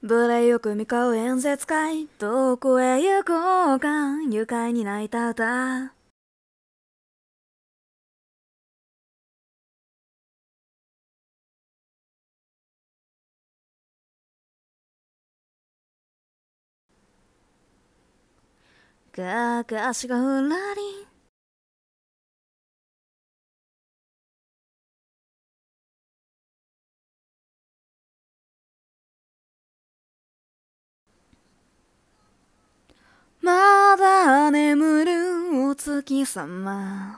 無礼よく向かう演説会、どこへ行こうか、愉快に泣いた歌。かかしがふらり。まだ眠るお月様。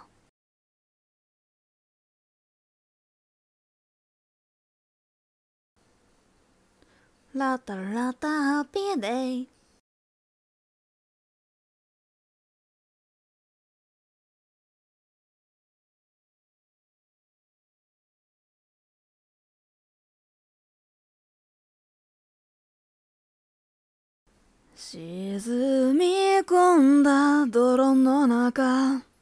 ラタラタハッピーデイ。沈み込んだ泥の中。